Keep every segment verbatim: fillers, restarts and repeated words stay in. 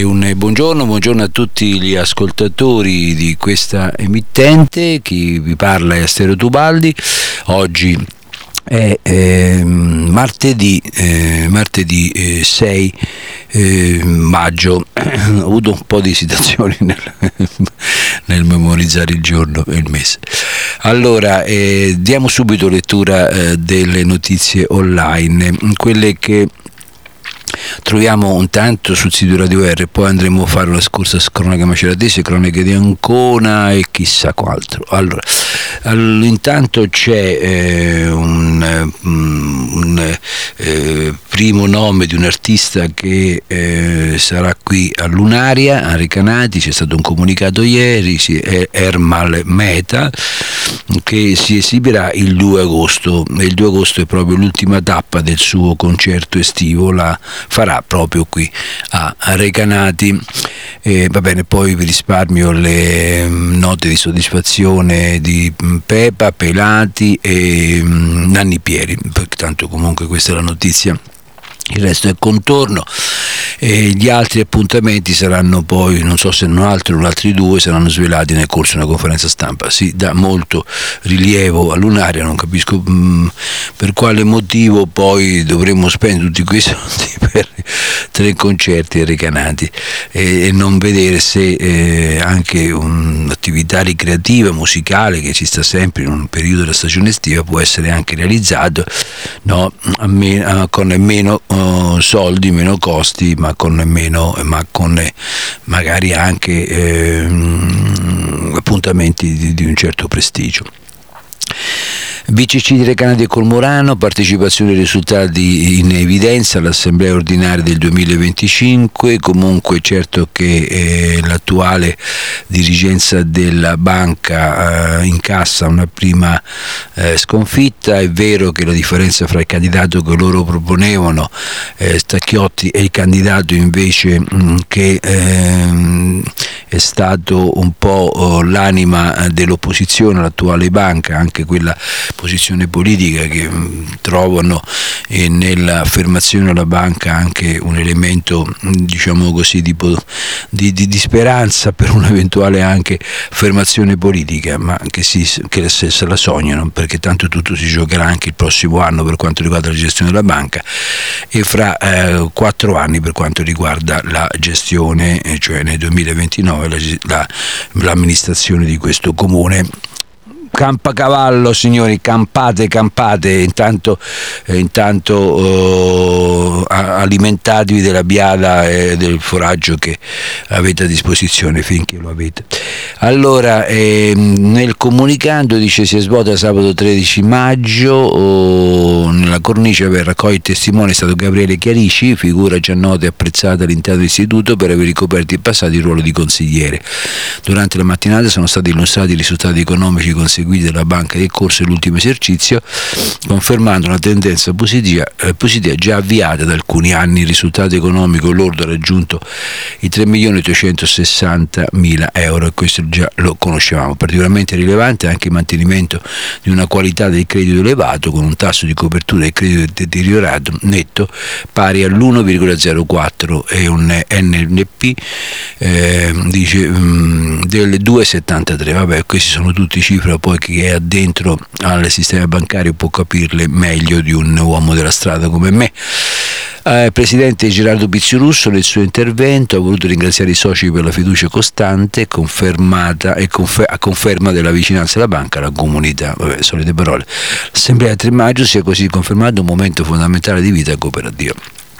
Un buongiorno, buongiorno a tutti gli ascoltatori di questa emittente. Chi vi parla è Astero Tubaldi. Oggi è eh, martedì, eh, martedì eh, sei eh, maggio. Ho avuto un po' di esitazioni nel, nel memorizzare il giorno e il mese. Allora, eh, diamo subito lettura eh, delle notizie online, quelle che troviamo un tanto sul sito Radio R, poi andremo a fare una scorsa cronaca maceratese, cronache di Ancona e chissà qualtro. Allora, all- intanto c'è eh, un, un eh, primo nome di un artista che eh, sarà qui a Lunaria, a Recanati. C'è stato un comunicato ieri, si, è Ermal Meta, che si esibirà il due agosto, e il due agosto è proprio l'ultima tappa del suo concerto estivo, la farà proprio qui a Recanati. E va bene, poi vi risparmio le note di soddisfazione di Pepa, Pelati e Nanni Pieri, perché tanto comunque questa è la notizia. Il resto è contorno, e gli altri appuntamenti saranno poi, non so se non altro o altri due, saranno svelati nel corso di una conferenza stampa. Si dà molto rilievo a Lunaria, non capisco mh, per quale motivo poi dovremmo spendere tutti quei soldi per tre concerti Recanati e, e non vedere se eh, anche un'attività ricreativa, musicale, che ci sta sempre in un periodo della stagione estiva, può essere anche realizzato, no, a me, a, con meno uh, soldi, meno costi, ma con meno, ma con eh, magari anche eh, appuntamenti di, di un certo prestigio. B C C di Recanati e Colmorano, partecipazione ai risultati in evidenza all'assemblea ordinaria del duemilaventicinque. Comunque certo che eh, l'attuale dirigenza della banca eh, incassa una prima eh, sconfitta. È vero che la differenza fra il candidato che loro proponevano, eh, Stacchiotti, e il candidato invece mh, che eh, è stato un po' oh, l'anima dell'opposizione all'attuale banca, anche quella posizione politica che mh, trovano eh, nell'affermazione della banca anche un elemento, mh, diciamo così, di, di, di, di speranza per un'eventuale anche affermazione politica, ma che, si, che se, se la sognano, perché tanto tutto si giocherà anche il prossimo anno per quanto riguarda la gestione della banca, e fra eh, quattro anni per quanto riguarda la gestione, eh, cioè nel duemilaventinove la, la, l'amministrazione di questo comune. Campacavallo, signori, campate, campate, intanto, eh, intanto eh, alimentatevi della biada e del foraggio che avete a disposizione finché lo avete. Allora, eh, nel comunicando dice si è svolta sabato tredici maggio oh, nella cornice per raccogliere il testimone è stato Gabriele Chiarici, figura già nota e apprezzata all'interno dell'istituto per aver ricoperto in passato il ruolo di consigliere. Durante la mattinata sono stati illustrati i risultati economici conseguiti della banca del corso dell'ultimo esercizio, confermando una tendenza positiva, eh, positiva già avviata da alcuni anni. Il risultato economico lordo ha raggiunto i tre milioni ottocentosessantamila euro, e questo già lo conoscevamo. Particolarmente rilevante anche il mantenimento di una qualità del credito elevato, con un tasso di copertura del credito deteriorato netto pari all'uno virgola zero quattro e un N N P eh, dice mh, del due virgola settantatré. Vabbè, questi sono tutti cifre poi chi è addentro al sistema bancario può capirle meglio di un uomo della strada come me. Il eh, presidente Gerardo Pizzirusso nel suo intervento ha voluto ringraziare i soci per la fiducia costante confermata e confer- a conferma della vicinanza della banca alla comunità. Vabbè, solite parole. L'assemblea del tre maggio si è così confermato un momento fondamentale di vita cooperativa.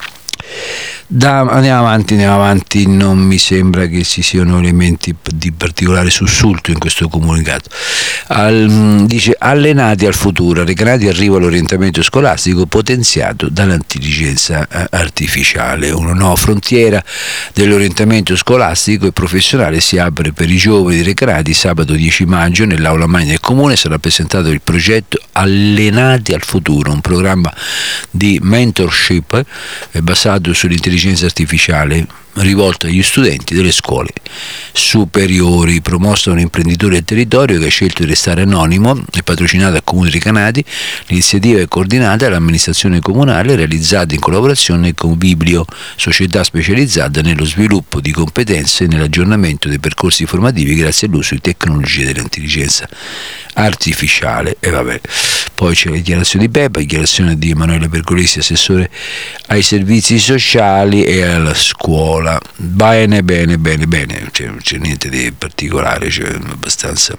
Da, andiamo avanti, andiamo avanti, non mi sembra che ci siano elementi di particolare sussulto in questo comunicato. Al, dice allenati al futuro, Recanati arriva all'orientamento scolastico potenziato dall'intelligenza artificiale. Una nuova frontiera dell'orientamento scolastico e professionale si apre per i giovani di Recanati. Sabato dieci maggio nell'aula magna del comune sarà presentato il progetto Allenati al futuro, un programma di mentorship basato sull'intelligenza artificiale rivolto agli studenti delle scuole superiori, promossa da un imprenditore del territorio che ha scelto di restare anonimo e patrocinato dal Comune di Recanati. L'iniziativa è coordinata dall'amministrazione comunale, realizzata in collaborazione con Biblio, società specializzata nello sviluppo di competenze e nell'aggiornamento dei percorsi formativi grazie all'uso di tecnologie dell'intelligenza artificiale. E vabbè, poi c'è la dichiarazione di Peppa, dichiarazione di Emanuele Pergolesi, assessore ai servizi sociali e alla scuola. Bene, bene, bene, bene, c'è, non c'è niente di particolare, c'è abbastanza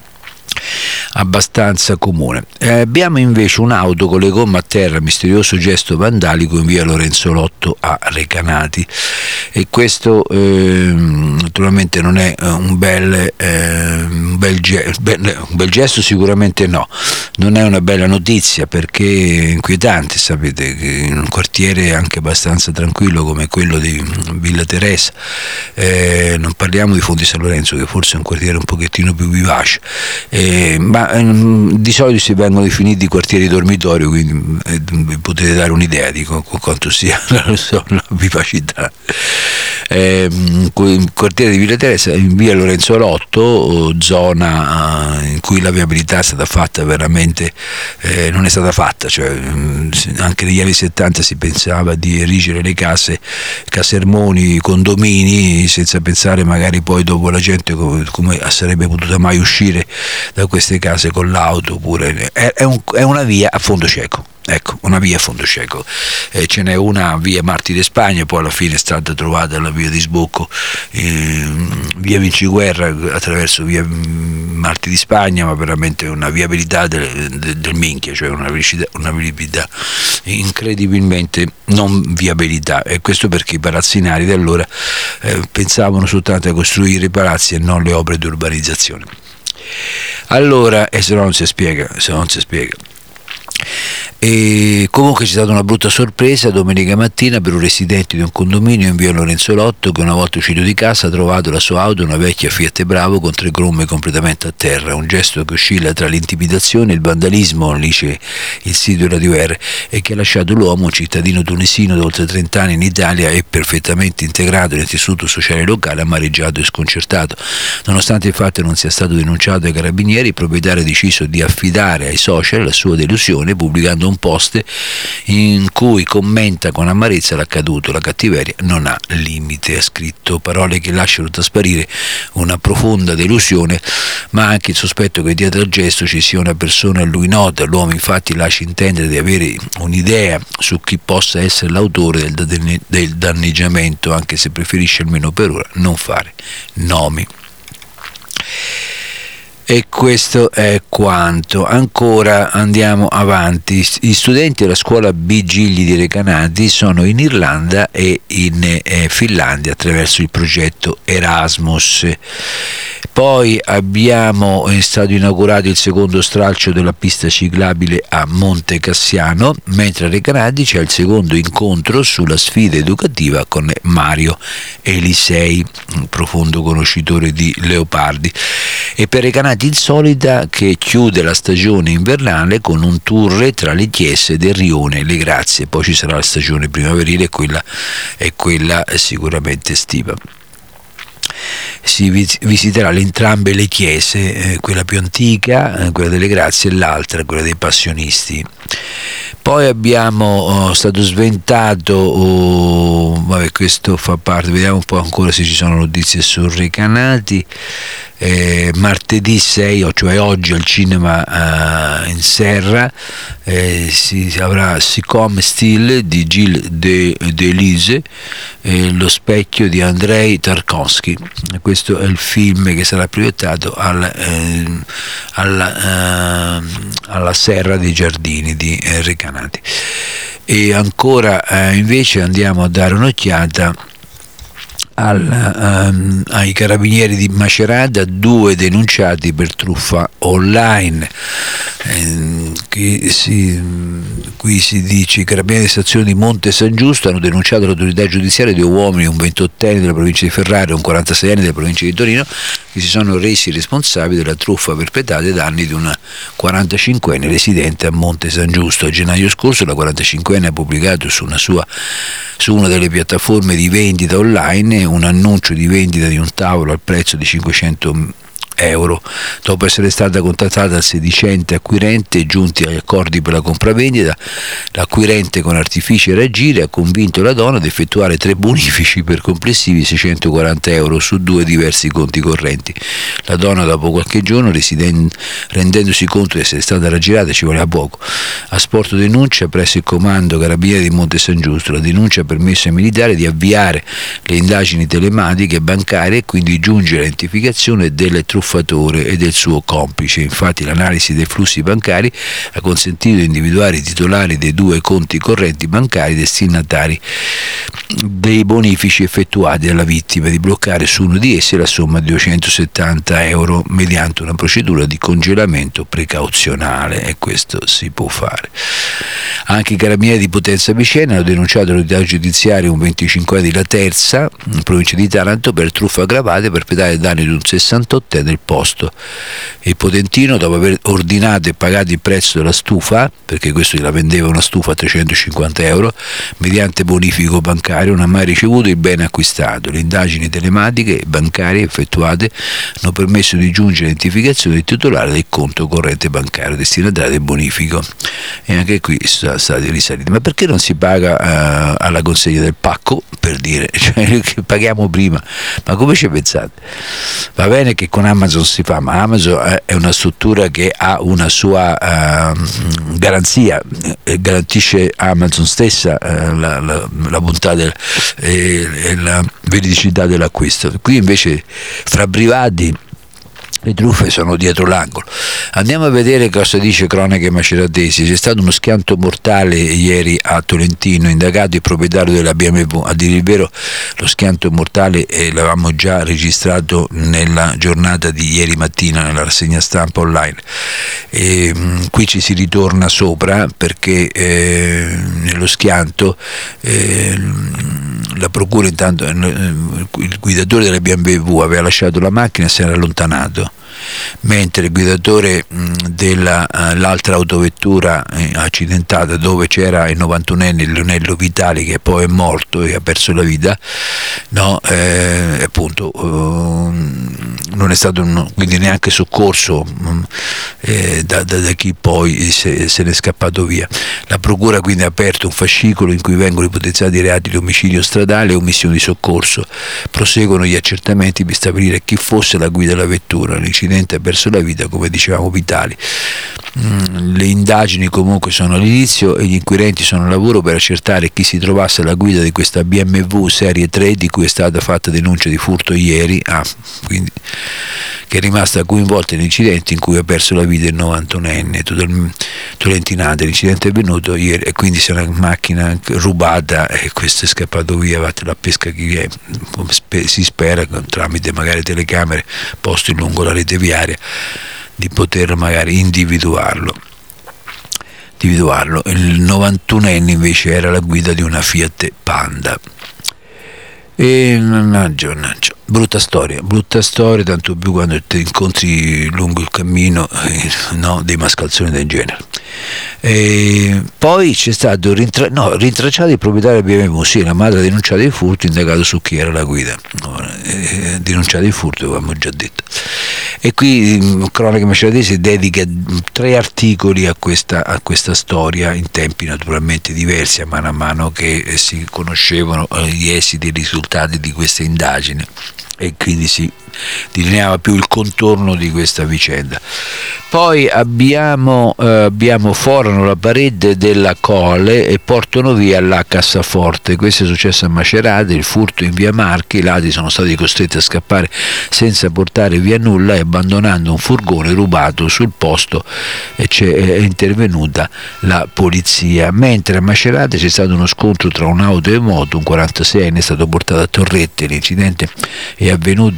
abbastanza comune. Eh, abbiamo invece un'auto con le gomme a terra, misterioso gesto vandalico in via Lorenzo Lotto a Recanati, e questo eh, naturalmente non è un bel, eh, un, bel ge- un bel gesto, sicuramente no, non è una bella notizia perché è inquietante. Sapete che in un quartiere anche abbastanza tranquillo come quello di Villa Teresa, eh, non parliamo di Fonti San Lorenzo che forse è un quartiere un pochettino più vivace, eh, ma di solito si vengono definiti quartieri dormitorio, quindi eh, potete dare un'idea di qu- quanto sia la, la vivacità. Eh, il quartiere di Villa Teresa in via Lorenzo Lotto, zona in cui la viabilità è stata fatta veramente, eh, non è stata fatta, cioè anche negli anni settanta si pensava di erigere le case, casermoni, condomini, senza pensare magari poi dopo la gente come, come sarebbe potuta mai uscire da queste case con l'auto, oppure è, è, un, è una via a fondo cieco. Ecco, una via a fondo cieco, eh, ce n'è una via Martiri Spagna, poi alla fine è stata trovata la via di sbocco, eh, via Vinciguerra attraverso via Martiri Spagna, ma veramente una viabilità del, del, del minchia, cioè una viabilità, una viabilità incredibilmente non viabilità, e questo perché i palazzinari di allora eh, pensavano soltanto a costruire i palazzi e non le opere di urbanizzazione. Allora, e se no non si spiega, se no non si spiega. E comunque c'è stata una brutta sorpresa domenica mattina per un residente di un condominio in via Lorenzo Lotto che una volta uscito di casa ha trovato la sua auto, una vecchia Fiat Bravo con tre gomme completamente a terra, un gesto che oscilla tra l'intimidazione e il vandalismo, dice il sito Radio R, e che ha lasciato l'uomo, un cittadino tunisino da oltre trenta anni in Italia e perfettamente integrato nel tessuto sociale locale, amareggiato e sconcertato. Nonostante il fatto non sia stato denunciato ai carabinieri, il proprietario ha deciso di affidare ai social la sua delusione pubblicando un post in cui commenta con amarezza l'accaduto. La cattiveria non ha limite, ha scritto, parole che lasciano trasparire una profonda delusione, ma anche il sospetto che dietro al gesto ci sia una persona a lui nota. L'uomo infatti lascia intendere di avere un'idea su chi possa essere l'autore del, del danneggiamento, anche se preferisce almeno per ora non fare nomi. E questo è quanto. Ancora andiamo avanti. Gli studenti della scuola B. Gigli di Recanati sono in Irlanda e in eh, Finlandia attraverso il progetto Erasmus. Poi abbiamo è stato inaugurato il secondo stralcio della pista ciclabile a Monte Cassiano, mentre a Recanati c'è il secondo incontro sulla sfida educativa con Mario Elisei, un profondo conoscitore di leopardi. E per Recanati insolita che chiude la stagione invernale con un tour tra le chiese del Rione e le Grazie. Poi ci sarà la stagione primaverile e quella è quella sicuramente estiva. Si visiterà entrambe le chiese, eh, quella più antica, eh, quella delle Grazie, e l'altra, quella dei Passionisti. Poi abbiamo oh, stato sventato, oh, vabbè, questo fa parte, vediamo un po' ancora se ci sono notizie su Recanati. Eh, martedì sei, cioè oggi al cinema uh, in Serra eh, si avrà Sicom Stile di Gilles de, Deleuze, eh, Lo specchio di Andrei Tarkovsky. Questo è il film che sarà proiettato al, eh, alla, eh, alla Serra dei Giardini di eh, Recanati. E ancora eh, invece andiamo a dare un'occhiata Al, um, ai carabinieri di Macerata, due denunciati per truffa online. Eh, qui, si, qui si dice: i carabinieri di stazione di Monte San Giusto hanno denunciato l'autorità giudiziaria due uomini, un ventottenne della provincia di Ferrara e un quarantaseienne della provincia di Torino, che si sono resi responsabili della truffa perpetrata ai danni di una quarantacinquenne residente a Monte San Giusto. A gennaio scorso la quarantacinquenne ha pubblicato su una, sua, su una delle piattaforme di vendita online un annuncio di vendita di un tavolo al prezzo di cinquecento euro. Dopo essere stata contattata dal sedicente acquirente e giunti agli accordi per la compravendita, l'acquirente con artifici e raggiri ha convinto la donna ad effettuare tre bonifici per complessivi seicentoquaranta euro su due diversi conti correnti. La donna, dopo qualche giorno, residen- rendendosi conto di essere stata raggirata, ci voleva poco, ha sporto denuncia presso il comando carabinieri di Monte San Giusto. La denuncia ha permesso ai militari di avviare le indagini telematiche e bancarie e quindi giungere all'identificazione delle truffatore e del suo complice. Infatti l'analisi dei flussi bancari ha consentito di individuare i titolari dei due conti correnti bancari destinatari dei bonifici effettuati dalla vittima, di bloccare su uno di essi la somma di duecentosettanta euro mediante una procedura di congelamento precauzionale, e questo si può fare. Anche i carabinieri di Potenza Picena hanno denunciato all'autorità giudiziaria un venticinquenne di La Terza, in provincia di Taranto, per truffa aggravata perpetrata ai danni di un sessantottenne del posto. Il potentino, dopo aver ordinato e pagato il prezzo della stufa, perché questo gliela vendeva una stufa a trecentocinquanta euro, mediante bonifico bancario, non ha mai ricevuto il bene acquistato. Le indagini telematiche e bancarie effettuate hanno permesso di giungere all'identificazione del titolare del conto corrente bancario destinatario del bonifico, e anche qui sono stati risaliti. Ma perché non si paga uh, alla consegna del pacco, per dire, cioè che paghiamo prima? Ma come ci pensate? Va bene che con Amazon si fa, ma Amazon è una struttura che ha una sua uh, garanzia, eh, garantisce Amazon stessa uh, la, la, la bontà del, e, e la veridicità dell'acquisto. Qui invece fra privati le truffe sono dietro l'angolo. Andiamo a vedere cosa dice Cronache Maceratesi. C'è stato uno schianto mortale ieri a Tolentino, indagato il proprietario della B M W. A dire il vero, lo schianto mortale eh, l'avevamo già registrato nella giornata di ieri mattina nella rassegna stampa online. E, mh, qui ci si ritorna sopra perché eh, nello schianto eh, la procura intanto, eh, il guidatore della B M W aveva lasciato la macchina e si era allontanato, mentre il guidatore dell'altra autovettura accidentata, dove c'era il novantunenne Leonello Vitali, che poi è morto e ha perso la vita, no, eh, appunto eh, non è stato un, quindi neanche soccorso eh, da, da, da chi poi se, se ne è scappato via. La procura quindi ha aperto un fascicolo in cui vengono ipotizzati i reati di omicidio stradale e omissione di soccorso. Proseguono gli accertamenti per stabilire chi fosse la guida della vettura. L'incidente ha perso la vita, come dicevamo, Vitali. Mm, le indagini comunque sono all'inizio e gli inquirenti sono al lavoro per accertare chi si trovasse alla guida di questa B M W serie tre, di cui è stata fatta denuncia di furto ieri, ah, quindi, che è rimasta coinvolta nell'incidente in cui ha perso la vita il novantunenne tolentinante. L'incidente è avvenuto ieri e quindi c'è una macchina rubata e questo è scappato via, vattene a pesca chi è, come si spera, tramite magari telecamere poste lungo la rete viaria, di poter magari individuarlo. individuarlo. Il novantunenne invece era la guida di una Fiat Panda. E mannaggia, mannaggia, brutta storia, brutta storia, tanto più quando ti incontri lungo il cammino eh, no, dei mascalzoni del genere. E poi c'è stato rintra- no, rintracciato il proprietario del B M W, sì, la madre ha denunciato il furto, indagato su chi era la guida. No, eh, denunciato il furto, avevamo già detto. E qui Cronache Maceratesi dedica tre articoli a questa, a questa storia, in tempi naturalmente diversi, a mano a mano che si conoscevano gli esiti e i risultati di queste indagini, e quindi si delineava più il contorno di questa vicenda. Poi abbiamo, eh, abbiamo forano la parete della Colle e portano via la cassaforte. Questo è successo a Macerata, il furto in via Marchi, i ladri sono stati costretti a scappare senza portare via nulla e abbandonando un furgone rubato sul posto e c'è, è intervenuta la polizia. Mentre a Macerata c'è stato uno scontro tra un'auto e moto, un quarantaseienne è stato portato a Torrette. L'incidente è avvenuto in via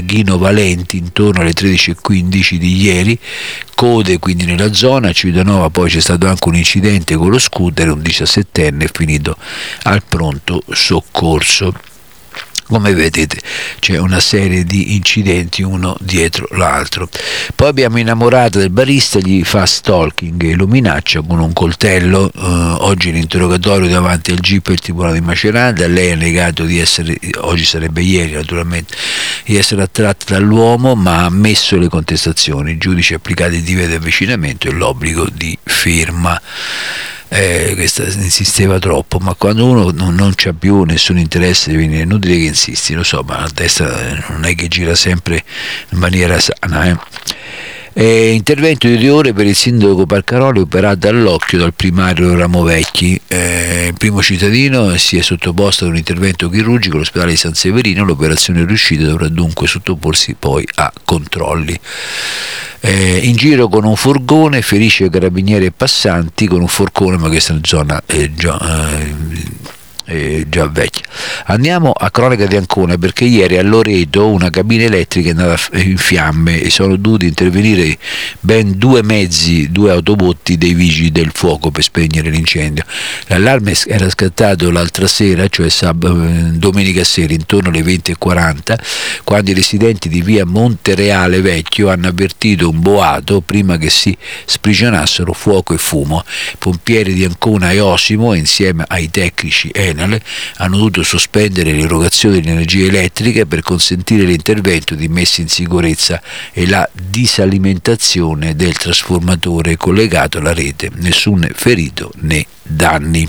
Ghino Valenti intorno alle tredici e quindici di ieri, code quindi nella zona. A Civitanova poi c'è stato anche un incidente con lo scooter, un diciassettenne finito al pronto soccorso. Come vedete c'è una serie di incidenti uno dietro l'altro. Poi abbiamo innamorato del barista, gli fa stalking e lo minaccia con un coltello. Eh, oggi l'interrogatorio davanti al G I P del Tribunale di Macerata, lei ha negato di essere, oggi sarebbe ieri naturalmente, di essere attratta dall'uomo, ma ha ammesso le contestazioni. Il giudice ha applicato il divieto di avvicinamento e l'obbligo di firma. Eh, questa insisteva troppo, ma quando uno non, non c'ha più nessun interesse di venire, è inutile che insisti, lo so, ma la testa non è che gira sempre in maniera sana. Eh. Eh, intervento di due ore per il sindaco Parcaroli, operato all'occhio dal primario Ramovecchi. Eh, il primo cittadino si è sottoposto ad un intervento chirurgico all'ospedale di San Severino. L'operazione è riuscita, dovrà dunque sottoporsi poi a controlli. Eh, in giro con un furgone, ferisce carabinieri e passanti con un forcone, ma questa è una zona eh, già, eh, eh, già vecchia. Andiamo a cronaca di Ancona, perché ieri a Loreto una cabina elettrica è andata in fiamme e sono dovuti intervenire ben due mezzi, due autobotti dei vigili del fuoco per spegnere l'incendio. L'allarme era scattato l'altra sera, cioè sab- domenica sera intorno alle venti e quaranta, quando i residenti di via Montereale Vecchio hanno avvertito un boato prima che si sprigionassero fuoco e fumo. I pompieri di Ancona e Osimo, insieme ai tecnici Enel, hanno dovuto sospendere l'erogazione di energia elettrica per consentire l'intervento di messa in sicurezza e la disalimentazione del trasformatore collegato alla rete. Nessun ferito né danni.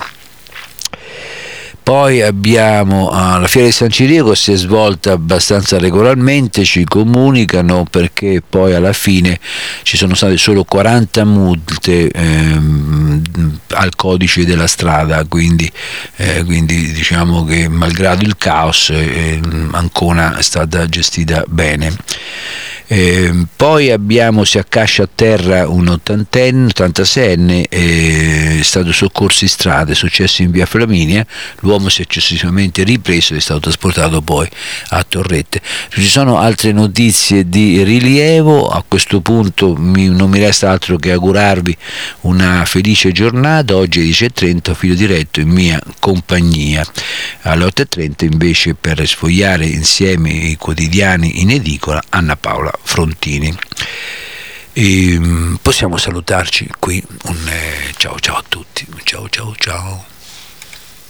Poi abbiamo uh, la Fiera di San Ciriaco, si è svolta abbastanza regolarmente, ci comunicano, perché poi alla fine ci sono state solo quaranta multe ehm, al codice della strada, quindi, eh, quindi diciamo che malgrado il caos eh, Ancona è stata gestita bene. Eh, poi abbiamo, si accascia a terra un ottantenne, ottantaseienne, eh, è stato soccorso in strada, è successo in via Flaminia. L'uomo si è eccessivamente ripreso e è stato trasportato poi a Torrette. Ci sono altre notizie di rilievo. A questo punto mi, non mi resta altro che augurarvi una felice giornata. Oggi alle dieci e trenta filo diretto in mia compagnia, alle otto e trenta invece, per sfogliare insieme i quotidiani in edicola, Anna Paola Frontini. E possiamo salutarci qui. Un, eh, ciao ciao a tutti, ciao ciao ciao.